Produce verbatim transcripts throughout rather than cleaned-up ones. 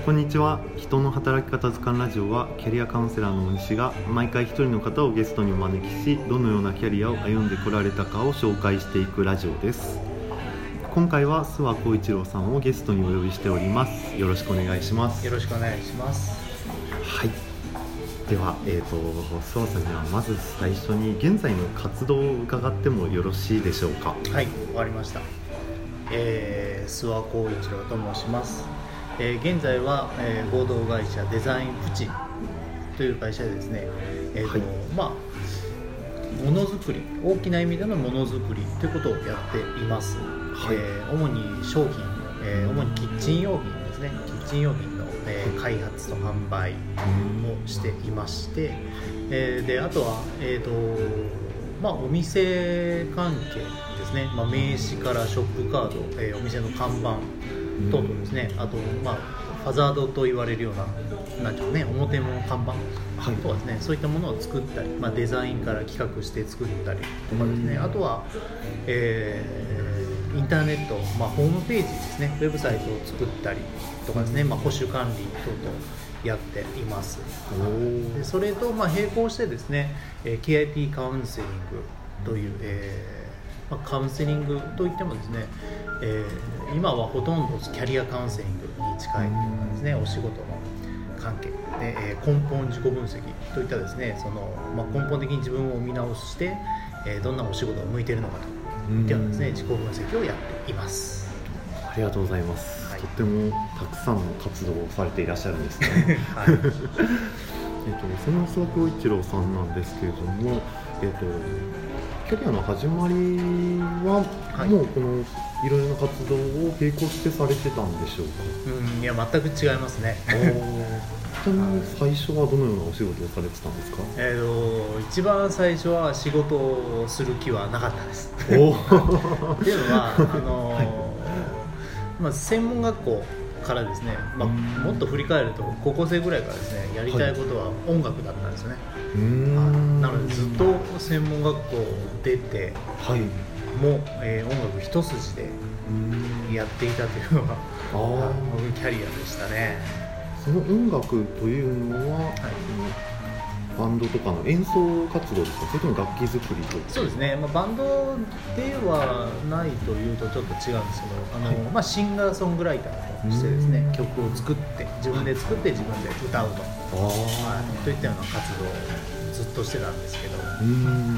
こんにちは。人の働き方図鑑ラジオはキャリアカウンセラーの大西が毎回一人の方をゲストにお招きし、どのようなキャリアを歩んでこられたかを紹介していくラジオです。今回は諏訪浩一郎さんをゲストにお呼びしております。よろしくお願いします。 よろしくお願いします。 はい。では、えーと、諏訪さんにはまず最初に現在の活動を伺ってもよろしいでしょうか。 はい、わかりました。えー、諏訪浩一郎と申します。えー、現在は、えー、合同会社デザインプチという会社でですね、えーとはい、まあものづくり、大きな意味でのものづくりということをやっています。はい、えー、主に商品、えー、主にキッチン用品ですね、キッチン用品の、えー、開発と販売をしていまして、えー、であとは、えーとまあ、お店関係ですね、まあ、名刺からショップカード、えー、お店の看板等々ですね、あと、まあ、ファザードと言われるような、なんていうかね、表物看板とかですね、はい、そういったものを作ったり、まあ、デザインから企画して作ったりとかですね、あとは、えー、インターネット、まあ、ホームページですね、ウェブサイトを作ったりとかですね、まあ、保守管理等々やっています。でそれと、まあ、並行してですね、ケーアイピー カウンセリングという、えーまあ、カウンセリングといってもですね、えー、今はほとんどキャリアカウンセリングに近いですね、お仕事の関係で、えー、根本自己分析といったですね、その、まあ、根本的に自分を見直して、えー、どんなお仕事が向いているのかといったようなですね、自己分析をやっています。 ありがとうございます。はい、とってもたくさんの活動をされていらっしゃるんですね。はい。えっとその諏訪浩一郎さんなんですけれども、えっとキャリアの始まりは、はい、もうこのいろいろな活動を並行してされてたんでしょうか。 うん、いや全く違いますね。 ちなみに最初はどのようなお仕事をされてたんですか。 えーと一番最初は仕事をする気はなかったです。 おっていうのはあのーはいまあ、専門学校からですね、まあ、もっと振り返ると高校生ぐらいからですね、やりたいことは音楽だったんですよね。 うーんなのでずっと専門学校出て、はい、もう、えー、音楽一筋でやっていたというのが僕キャリアでしたね。 その音楽というのは、はい、バンドとかの演奏活動ですか、それとも楽器作りとか。 そうですね、まあ、バンドではないというとちょっと違うんですけど、あの、はいまあ、シンガーソングライターとしてですね、曲を作って自分で作って自分で歌うと、はい、といったような活動をずっとしてたんですけど。うーん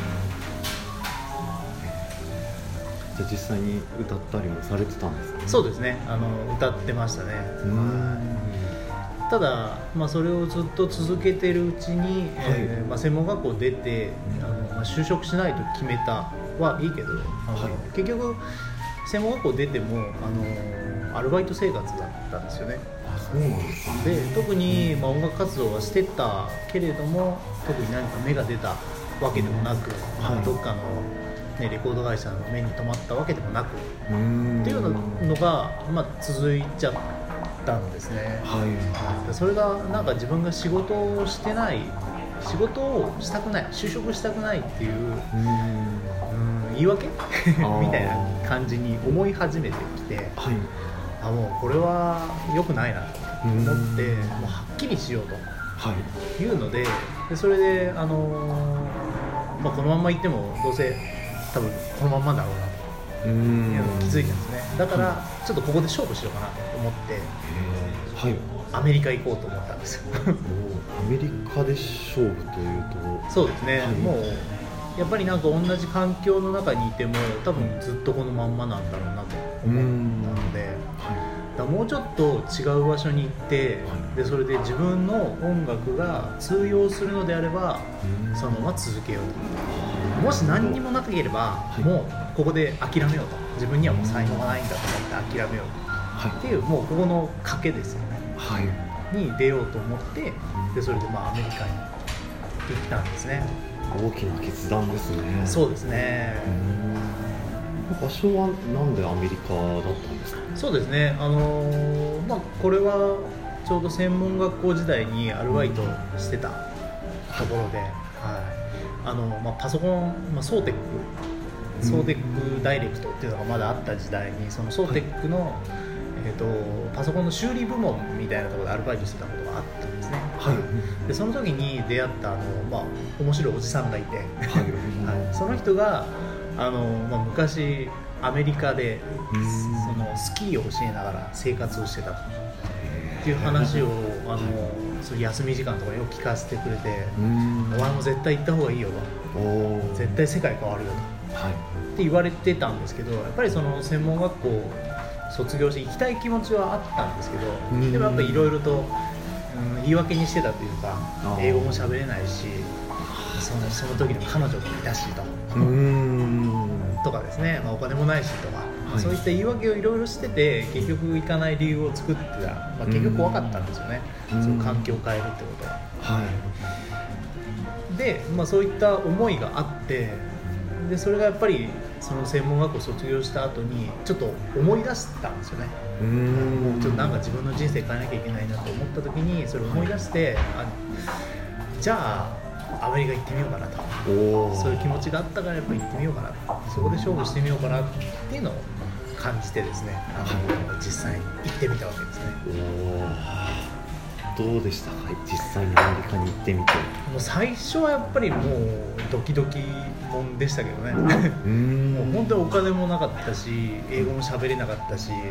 じゃあ実際に歌ったりもされてたんですかね。 そうですね、あの歌ってましたね。ただ、まあ、それをずっと続けてるうちに、はいえーまあ、専門学校出てあの、まあ、就職しないと決めたはいいけど、はい、結局専門学校出てもあのアルバイト生活だったんですよね。 あ、そうなんですか。 で特に、まあ、音楽活動はしてたけれども、特に何か芽が出たわけでもなく、はい、どっかの、ね、レコード会社の目に留まったわけでもなくっていうようなのが、まあ、続いちゃったんですね。はい、それがなんか自分が仕事をしてない、仕事をしたくない、就職したくないっていう、うんうん言い訳みたいな感じに思い始めてきて、はい、あもうこれは良くないなと思って、もうはっきりしようというので、でそれで、あのーまあ、このまんま行ってもどうせ多分このまんまだろうなというのに気づいたんですね。だからちょっとここで勝負しようかなと思って、はい、アメリカ行こうと思ったんですよ。 アメリカで勝負というと。 そうですね、はい、もうやっぱりなんか同じ環境の中にいても多分ずっとこのまんまなんだろうなと思ったので、はい、だもうちょっと違う場所に行って、はい、でそれで自分の音楽が通用するのであればそのまま続けようと。もし何にもなければ、はい、もうここで諦めようと、自分にはもう才能がないんだと思って諦めようと、はい、っていうもうここの賭けですよね、はい、に出ようと思って、でそれでまあアメリカに行ったんですね。 大きな決断ですね。 そうですね。 場所はなんでアメリカだったんですか。 そうですね、あのーまあ、これはちょうど専門学校時代にアルバイトしてたところで、はいあのまあ、パソコン、まあ、ソーテックソーテックダイレクトっていうのがまだあった時代に、そのソーテックの、はいえー、とパソコンの修理部門みたいなところでアルバイトしてたことがあったんですね、 はい、 でその時に出会ったあの、まあ、面白いおじさんがいて、はいはい、その人があの、まあ、昔アメリカでそのスキーを教えながら生活をしてたっていう話をあのその休み時間とかよく聞かせてくれて、お前も絶対行った方がいいよと、絶対世界変わるよと、はい、って言われてたんですけど、やっぱりその専門学校卒業して行きたい気持ちはあったんですけど、でもやっぱりいろいろと、うん、言い訳にしてたというか、英語も喋れないし、その、その時の彼女もいたしと、うーんとかですね、まあ、お金もないしとか、はい、そういった言い訳をいろいろしてて結局行かない理由を作ってた、まあ、結局怖かったんですよね、その環境を変えるってことは、はい、で、まあ、そういった思いがあって、でそれがやっぱりその専門学校を卒業した後にちょっと思い出したんですよね。うーんもうちょっとなんか自分の人生変えなきゃいけないなと思った時にそれを思い出して、あじゃあアメリカ行ってみようかなと、そういう気持ちがあったからやっぱり行ってみようかな、そこで勝負してみようかなっていうのを感じてですね、あの実際に行ってみたわけですね。 おどうでしたか、実際にアメリカに行ってみて。 もう最初はやっぱりもうドキドキもんでしたけどねうーんもう本当にお金もなかったし英語も喋れなかったし、はい、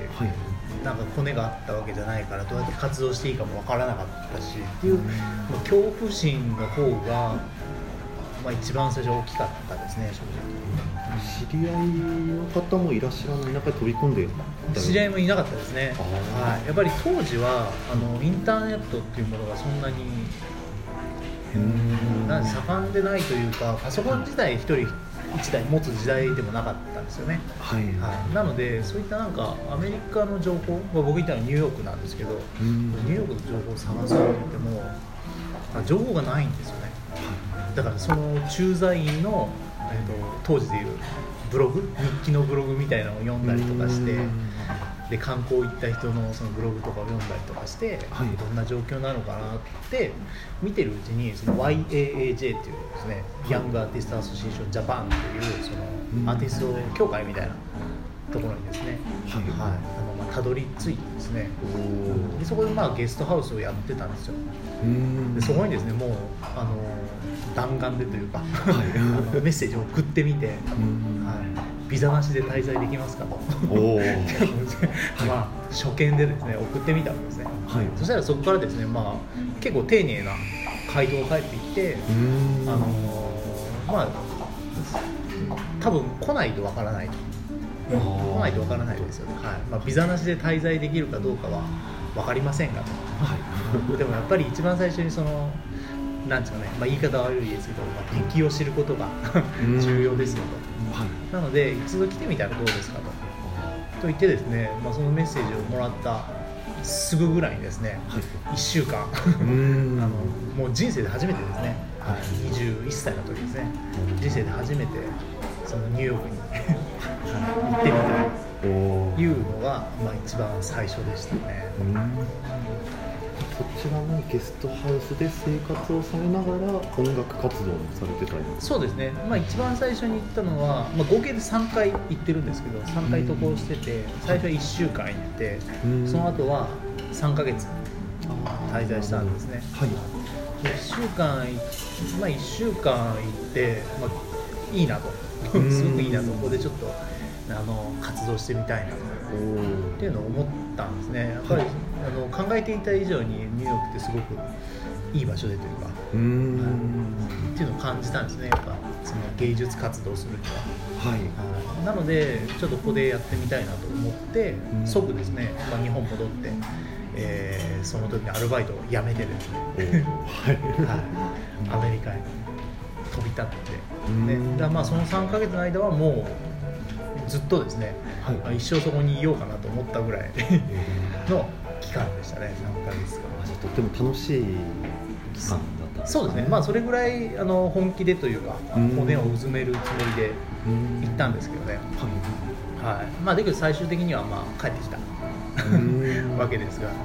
なんかコネがあったわけじゃないからどうやって活動していいかもわからなかったしっていう、もう恐怖心の方が、まあ、一番最初大きかったですね、正直。 知り合いの方もいらっしゃらない中で飛び込んで知り合いもいなかったですね、はい、やっぱり当時はあのインターネットっていうものがそんなになん盛んでないというか、パソコン自体一人一台持つ時代でもなかったんですよね、はいはい、なのでそういったなんかアメリカの情報、まあ、僕行ったのはニューヨークなんですけど、ニューヨークの情報を探そうと思っても情報がないんですよね。だからその駐在員の、えー、と当時でいうブログ、日記のブログみたいなのを読んだりとかして、で観光行った人のそのブログとかを読んだりとかして、はい、どんな状況なのかなって見てるうちにその ワイエーエージェー っていうですね、ヤングアーティストアソシエーションジャパンっていうそのアーティスト協会みたいなところにですね、はいはい、あのまあたどり着いてですね、でそこでまあゲストハウスをやってたんですよ。でそこにですね、もうあの弾丸でというか、はい、あのメッセージを送ってみて、はい、ビザなしで滞在できますかとおまあ初見でですね送ってみたわけですね、はい、そしたらそこからですね、まあ、結構丁寧な回答が返ってきて、あのまあ多分来ないとわからないと来ないとわからないですよね、はい、まあ、ビザなしで滞在できるかどうかは分かりませんがと、はい、でもやっぱり一番最初にそのなんですかね、まあ、言い方悪いですけど、まあ、敵を知ることが重要ですよと、はい、なので一度来てみたらどうですかとと言ってですね、まあ、そのメッセージをもらったすぐぐらいにですね、はい、いっしゅうかんあのもう人生で初めてですね、はい、にじゅういっさいの時ですね、人生で初めてそのニューヨークに行ってみたというのが、まあ、一番最初でしたね。 そちらのゲストハウスで生活をされながら音楽活動もされてたり。 そうですね、まあ、一番最初に行ったのは、まあ、合計でさんかい行ってるんですけどさんかい渡航してて、最初はいっしゅうかん行って、その後はさんかげつ滞在したんですね、はい、いっしゅうかん、まあ、いっしゅうかん行って、まあ、いいなとすごくいいなと、ここでちょっとあの活動してみたいなっていうのを思ったんですね。やっぱり、はい、あの考えていた以上にニューヨークってすごくいい場所でというか、うーん、はい、っていうのを感じたんですね。やっぱその芸術活動するには、はい、なのでちょっとここでやってみたいなと思って、即ですね、まあ、日本戻って、えー、その時にアルバイトを辞めてですね、はいはい、アメリカへ飛び立って、ね、だまあそのさんかげつの間はもうずっとですね、はい、一生そこにいようかなと思ったぐらいの期間でしたね、さんかげつが。 とっても楽しい期間だったんですね。 そうですね、まあ、それぐらいあの本気でというか骨をうずめるつもりで行ったんですけどね、はいはい、まあ、だけど最終的にはまあ帰ってきたわけですが、はい、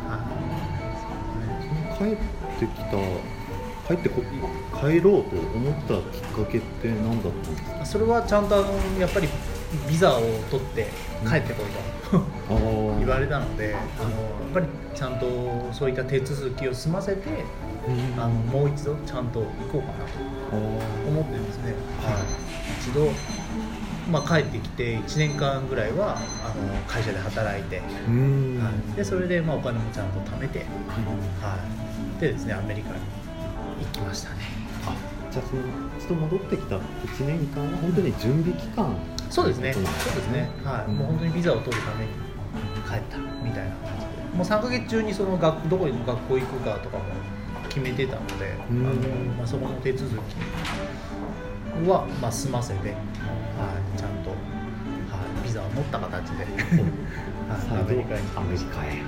帰ってきた帰ってこ帰ろうと思ったきっかけって何だったんですか？ それはちゃんとあのやっぱりビザを取って帰ってこいと、うん、言言われたので、あのやっぱりちゃんとそういった手続きを済ませて、あのもう一度ちゃんと行こうかなと思ってですね、はい、一度、まあ、帰ってきていちねんかんぐらいはあの会社で働いて、はい、でそれでまあお金もちゃんと貯めて、はい、でですねアメリカに行きましたね。 あ、じゃあその一度戻ってきたいちねんかんは本当に準備期間。 そうですね、そうですね、はい、うん、もう本当にビザを取るために帰ったみたいな感じで、もうさんかげつ中にその学どこに学校行くかとかも決めてたので、あの、まあ、そこの手続きは、まあ、済ませて、はい、ちゃんと、はい、ビザを持った形で、はい、アメリカにアメリカへ、はい、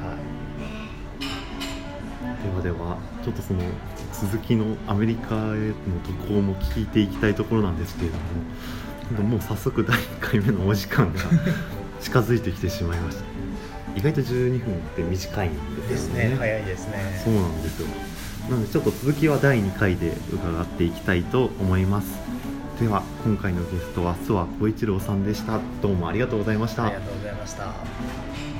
ではではちょっとその続きのアメリカへの渡航も聞いていきたいところなんですけれども、もう早速だいいっかいめのお時間が近づいてきてしまいました。意外とじゅうにふんって短いんですよね。 ですね、早いですね。 そうなんですよ。なのでちょっと続きはだいにかいで伺っていきたいと思います。では今回のゲストは諏訪浩一郎さんでした。どうもありがとうございました。 ありがとうございました。